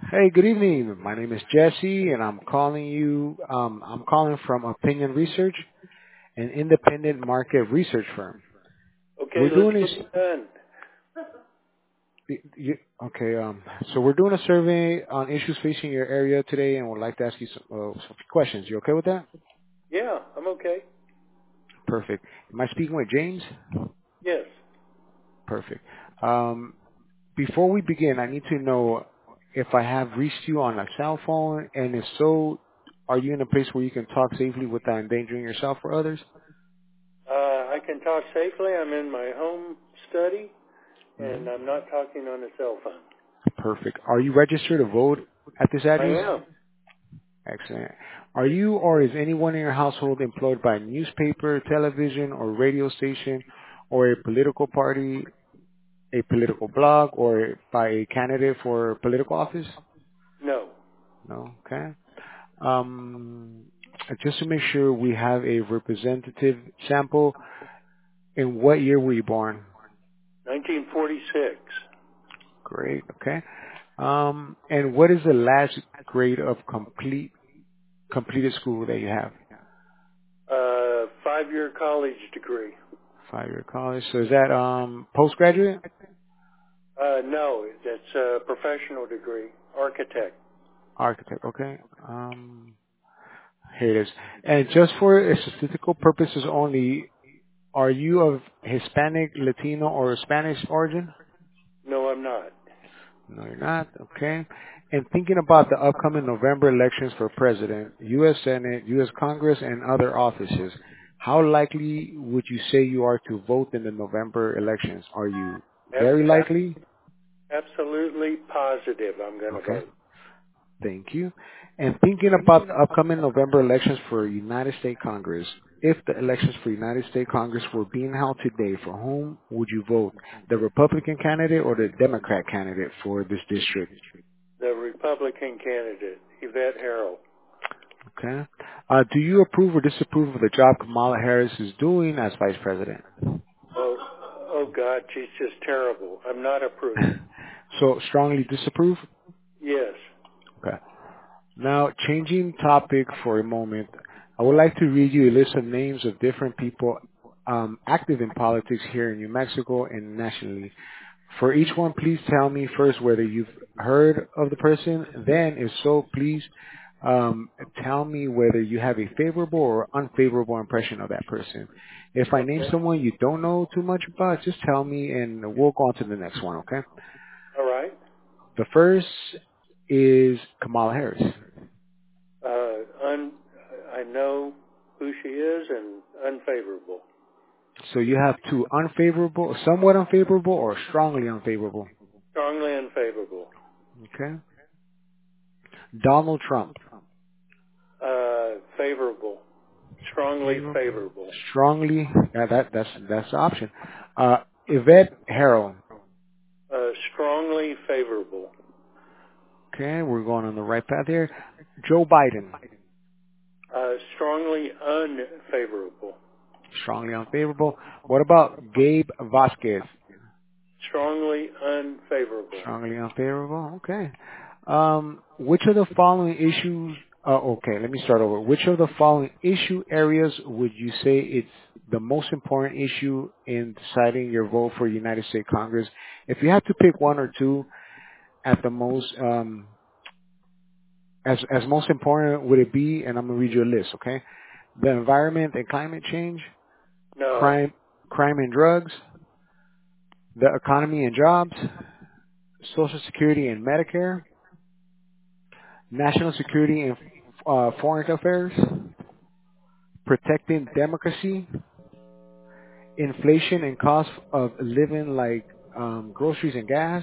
Hey, good evening. My name is Jesse, and I'm calling you. I'm calling from Opinion Research, an independent market research firm. Okay, We're let's doing get this. it done. Okay. So we're doing a survey on issues facing your area today, and would like to ask you some questions. You okay with that? Yeah, I'm okay. Perfect. Am I speaking with James? Yes. Perfect. Um, Before we begin, I need to know if I have reached you on a cell phone, and if so, are you in a place where you can talk safely without endangering yourself or others? I can talk safely. I'm in my home study, hmm and I'm not talking on a cell phone. Perfect. Are you registered to vote at this I address? am. Excellent. Are you or is anyone in your household employed by a newspaper, television, or radio station, or a political party, a political blog, or by a candidate for political office? No. No. Okay. Um, just to make sure we have a representative sample, in what year were you born? 1946. Great. Okay. And what is the last grade of completed school that you have? 5-year college degree. 5-year college. So is that postgraduate? No, that's a professional degree. Architect. Architect. Okay. Here it is. And just for statistical purposes only, are you of Hispanic, Latino, or Spanish origin? No, I'm not. No, you're not. Okay. And thinking about the upcoming November elections for president, U.S. Senate, U.S. Congress, and other offices, how likely would you say you are to vote in the November elections? Are you Ab- very ab- likely? absolutely positive I'm going to Okay. vote. Thank you. And thinking about the upcoming November elections for United States Congress, if the elections for United States Congress were being held today, for whom would you vote? The Republican candidate or the Democrat candidate for this district? The Republican candidate, Yvette Harrell. Okay. Do you approve or disapprove of the job Kamala Harris is doing as vice president? Oh, oh God, she's just terrible. I'm not approving. So strongly disapprove? Yes. Okay. Now, changing topic for a moment, I would like to read you a list of names of different people active in politics here in New Mexico and nationally. For each one, please tell me first whether you've heard of the person. Then, if so, please tell me whether you have a favorable or unfavorable impression of that person. If I name Okay. someone you don't know too much about, just tell me and we'll go on to the next one, okay? All right. The first is Kamala Harris. I know who she is and unfavorable. So you have two: unfavorable, somewhat unfavorable, or strongly unfavorable. Strongly unfavorable. Okay. Donald Trump. Favorable. Strongly Favorable. favorable. Strongly. That's the option. Yvette Harrell. Strongly favorable. Okay, we're going on the right path here. Joe Biden. Strongly unfavorable. Strongly unfavorable. What about Gabe Vasquez? Strongly unfavorable. Strongly unfavorable. Okay. Which of the following issues? Okay, let me start over. Which of the following issue areas would you say it's the most important issue in deciding your vote for United States Congress? If you had to pick one or two at the most, as most important, would it be? And I'm gonna read you a list. Okay, the environment and climate change, No. crime and drugs, the economy and jobs, Social Security and Medicare, national security and foreign affairs, protecting democracy, inflation and cost of living like groceries and gas,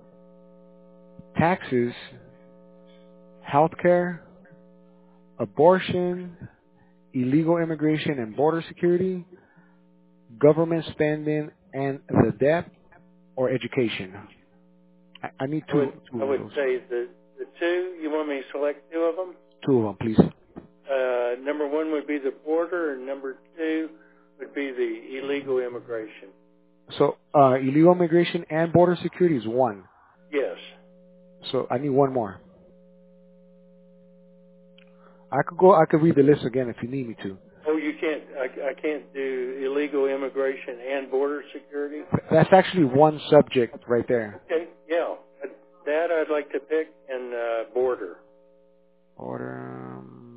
taxes, healthcare, abortion, illegal immigration and border security, government spending and the debt, or education. I need I would two I of would those. say the two. You want me to select two of them? Two of them, please. Number one would be the border, and number two would be the illegal immigration. So illegal immigration and border security is one. Yes. So I need one more. I could read the list again if you need me to. Oh, you can't. I can't do illegal immigration and border security. That's actually one subject right there. Okay, yeah, that I'd like to pick, and border Order.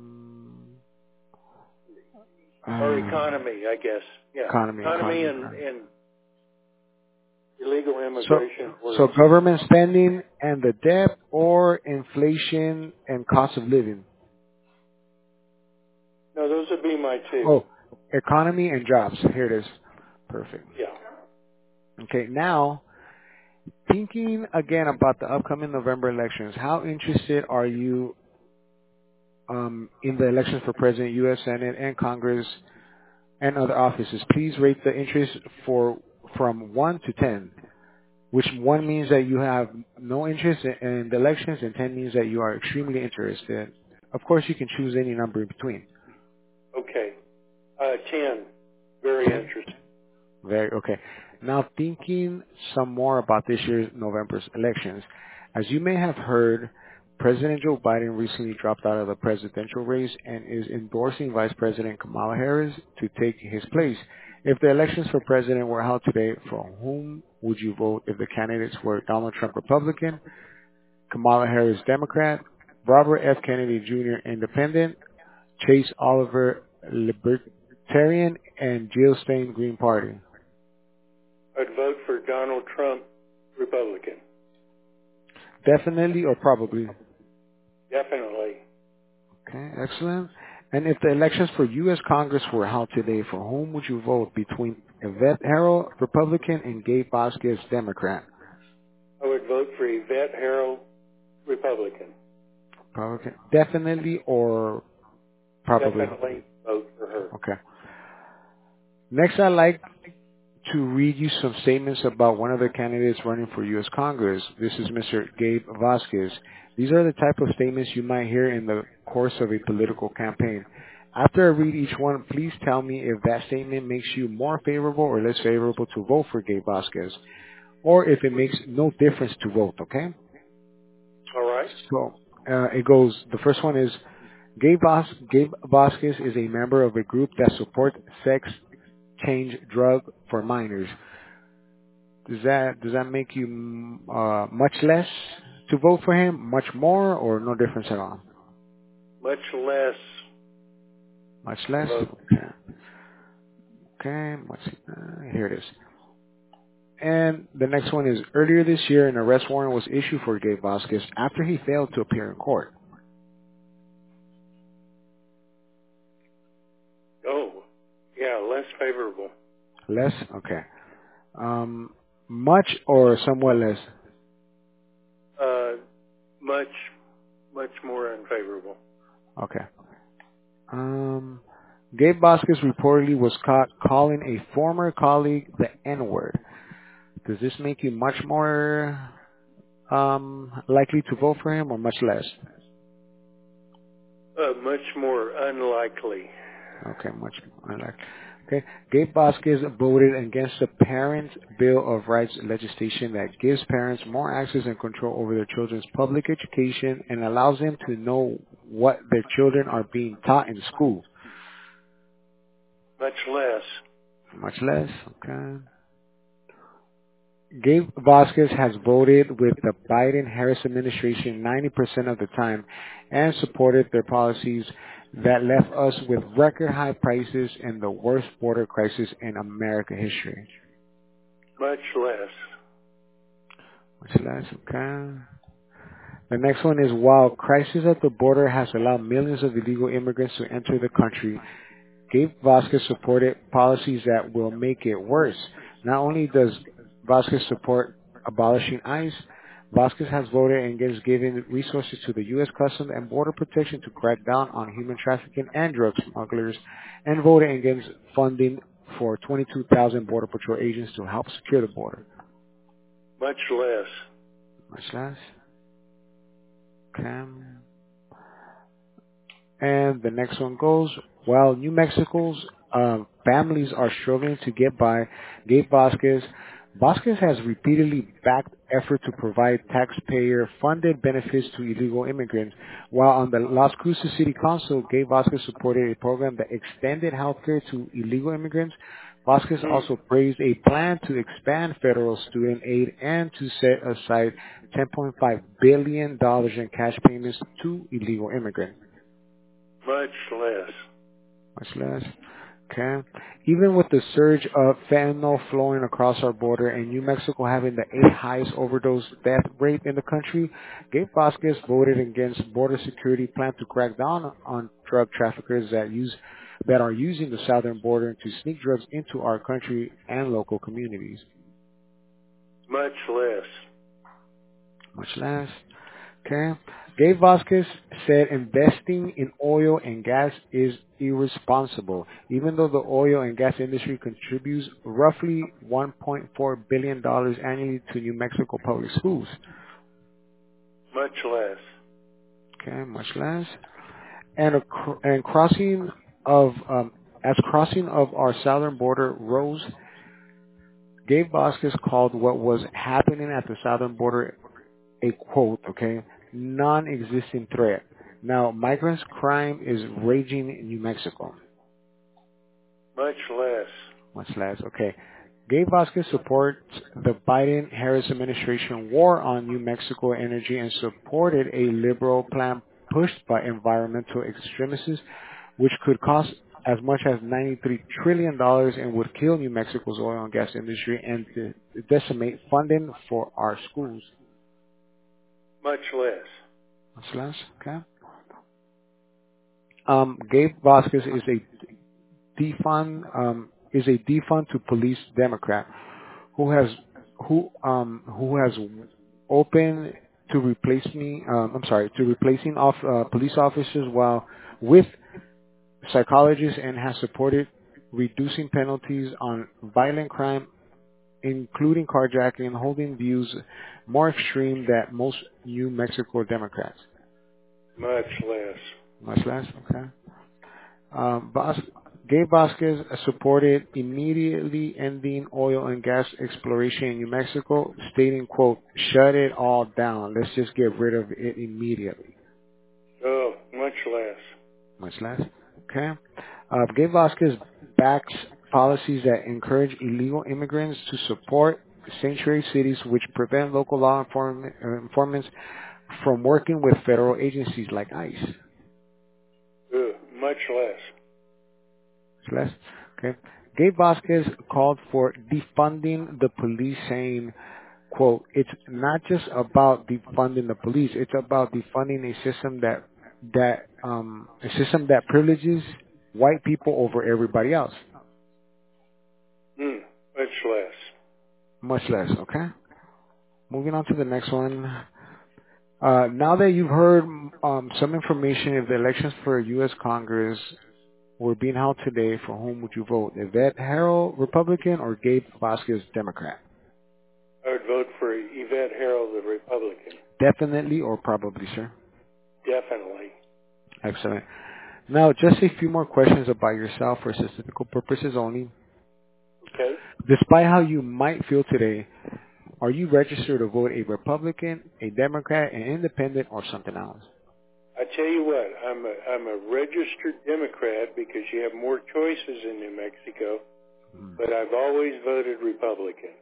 or economy, I guess. Yeah, economy Economy. and illegal So, immigration, border so security. government spending and the debt, or inflation and cost of living. No, those would be my two. Oh, economy and jobs. Here it is. Perfect. Yeah. Okay, now thinking again about the upcoming November elections, how interested are you in the elections for President, U.S. Senate, and Congress and other offices? Please rate the interest from 1 to 10, which 1 means that you have no interest in the elections, and 10 means that you are extremely interested. Of course, you can choose any number in between. Okay. 10. Very 10? interesting. Very okay. Now thinking some more about this year's November's elections. As you may have heard, President Joe Biden recently dropped out of the presidential race and is endorsing Vice President Kamala Harris to take his place. If the elections for president were held today, for whom would you vote if the candidates were Donald Trump Republican, Kamala Harris Democrat, Robert F. Kennedy Jr. Independent, Chase Oliver Libertarian, and Jill Stein Green Party? I'd vote for Donald Trump, Republican. Definitely or probably? Definitely. Okay, excellent. And if the elections for U.S. Congress were held today, for whom would you vote between Yvette Harrell, Republican, and Gabe Vasquez, Democrat? I would vote for Yvette Harrell, Republican. Republican. Definitely or probably? Definitely vote for her. Okay. Next, I'd like to read you some statements about one of the candidates running for U.S. Congress. This is Mr. Gabe Vasquez. These are the type of statements you might hear in the course of a political campaign. After I read each one, please tell me if that statement makes you more favorable or less favorable to vote for Gabe Vasquez, or if it makes no difference to vote, okay? All right. So it goes, the first one is, Gabe Vasquez is a member of a group that supports sex change drug for minors. Does that make you much less to vote for him, much more, or no difference at all? Much less Much less? vote. Okay. Here it is. And the next one is, earlier this year, an arrest warrant was issued for Gabe Vasquez after he failed to appear in court. Oh, yeah, less favorable. Less? Okay. Much or somewhat less? Uh, much more unfavorable. Okay. Gabe Vasquez reportedly was caught calling a former colleague the N-word. Does this make you much more likely to vote for him or much less? Much more unlikely. Okay, much more likely. Okay. Gabe Vasquez voted against the Parents' Bill of Rights legislation that gives parents more access and control over their children's public education and allows them to know what their children are being taught in school. Much less. Much less. Okay. Gabe Vasquez has voted with the Biden-Harris administration 90% of the time and supported their policies that left us with record high prices and the worst border crisis in American history. Much less. Much less, okay. The next one is, while crisis at the border has allowed millions of illegal immigrants to enter the country, Gabe Vasquez supported policies that will make it worse. Not only does Vasquez support abolishing ICE, Vasquez has voted against giving resources to the U.S. Customs and Border Protection to crack down on human trafficking and drug smugglers, and voted against funding for 22,000 Border Patrol agents to help secure the border. Much less. Much less. Okay. And the next one goes, while New Mexico's families are struggling to get by, Gabe Vasquez Vasquez has repeatedly backed efforts to provide taxpayer-funded benefits to illegal immigrants, while on the Las Cruces City Council, Gabe Vasquez supported a program that extended health care to illegal immigrants. Vasquez Mm. also praised a plan to expand federal student aid and to set aside $10.5 billion in cash payments to illegal immigrants. Much less. Much less. Okay. Even with the surge of fentanyl flowing across our border and New Mexico having the eighth highest overdose death rate in the country, Gabe Vasquez voted against border security plan to crack down on drug traffickers that are using the southern border to sneak drugs into our country and local communities. Much less. Much less. Okay. Gabe Vasquez said investing in oil and gas is irresponsible, even though the oil and gas industry contributes roughly $1.4 billion annually to New Mexico public schools. Much less. Okay, much less. And crossing of as crossing of our southern border rose, Gabe Vasquez called what was happening at the southern border a quote, okay, non-existent threat. Now, migrants crime is raging in New Mexico. Much less. Much less, okay. Gabe Vasquez supports the Biden-Harris administration war on New Mexico energy and supported a liberal plan pushed by environmental extremists, which could cost as much as $93 trillion and would kill New Mexico's oil and gas industry and decimate funding for our schools. Much less. Much less, okay. Gabe Vasquez is a defund to police Democrat who has open to replacing police officers while with psychologists and has supported reducing penalties on violent crime, including carjacking and holding views more extreme than most New Mexico Democrats. Much less. Much less, okay. Gabe Vasquez supported immediately ending oil and gas exploration in New Mexico, stating, quote, shut it all down. Let's just get rid of it immediately. Oh, much less. Much less, okay. Gabe Vasquez backs policies that encourage illegal immigrants to support sanctuary cities, which prevent local law informants from working with federal agencies like ICE. Much less. Less. Okay. Gabe Vasquez called for defunding the police, saying, quote, it's not just about defunding the police, it's about defunding a system that privileges white people over everybody else. Much less. Much less, okay? Moving on to the next one. Now that you've heard some information, if the elections for U.S. Congress were being held today, for whom would you vote? Yvette Harrell, Republican, or Gabe Vasquez, Democrat? I would vote for Yvette Harrell, the Republican. Definitely or probably, sir? Definitely. Excellent. Now, just a few more questions about yourself for statistical purposes only. Okay. Despite how you might feel today, are you registered to vote a Republican, a Democrat, an independent, or something else? I tell you what, I'm a registered Democrat because you have more choices in New Mexico, but I've always voted Republican.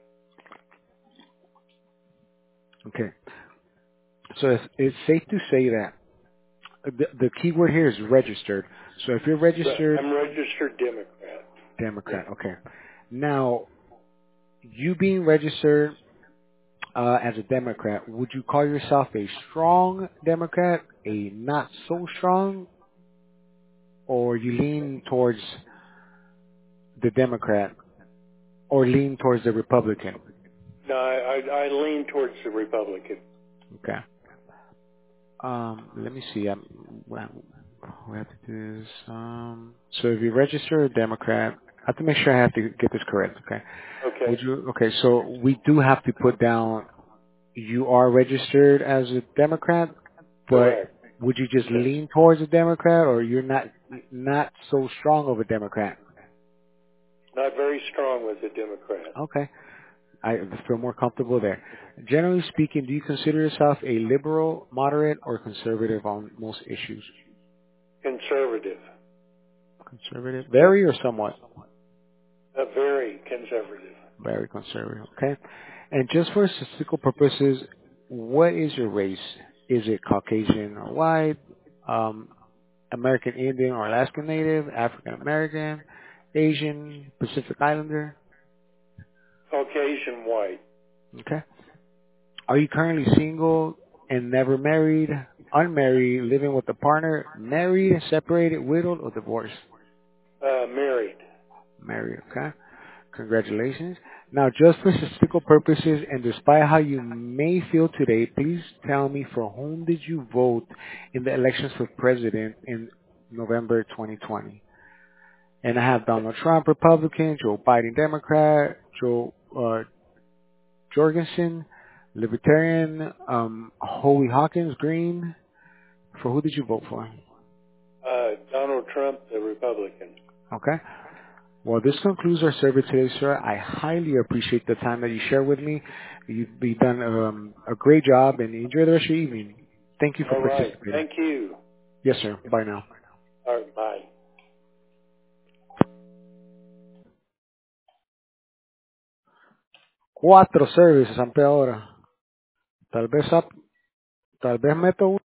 Okay. So it's safe to say that the key word here is registered. So if you're registered... I'm registered Democrat. Democrat, yeah. Okay. Now, you being registered as a Democrat, would you call yourself a strong Democrat, a not so strong, or you lean towards the Democrat or lean towards the Republican? No, I lean towards the Republican. Okay. Let me see. We have to do this. So if you register a Democrat, I have to make sure I have to get this correct. Okay. Okay. Okay. So we do have to put down you are registered as a Democrat, but Correct. would you just lean towards a Democrat, or you're not so strong of a Democrat? Not very strong with the Democrat. Okay. I feel more comfortable there. Generally speaking, do you consider yourself a liberal, moderate, or conservative on most issues? Conservative. Conservative, very or somewhat? Very conservative. Very conservative. Okay. And just for statistical purposes, what is your race? Is it Caucasian or white? Um, American Indian or Alaskan Native? African American? Asian? Pacific Islander? Caucasian white. Okay. Are you currently single and never married, unmarried, living with a partner, married, separated, widowed, or divorced? Married. Married, okay. Congratulations. Now, just for statistical purposes and despite how you may feel today, please tell me for whom did you vote in the elections for president in November 2020? And I have Donald Trump, Republican, Joe Biden, Democrat, Joe Jorgensen, Libertarian, Howie Hawkins, Green. For who did you vote for? Donald Trump, the Republican. Okay. Well, this concludes our survey today, sir. I highly appreciate the time that you share with me. You've done a great job, and enjoy the rest of your evening. Thank you for All right. participating. Thank you. Yes, sir. Bye now. All right. Bye. Cuatro services, Ampe, ahora. Tal vez meto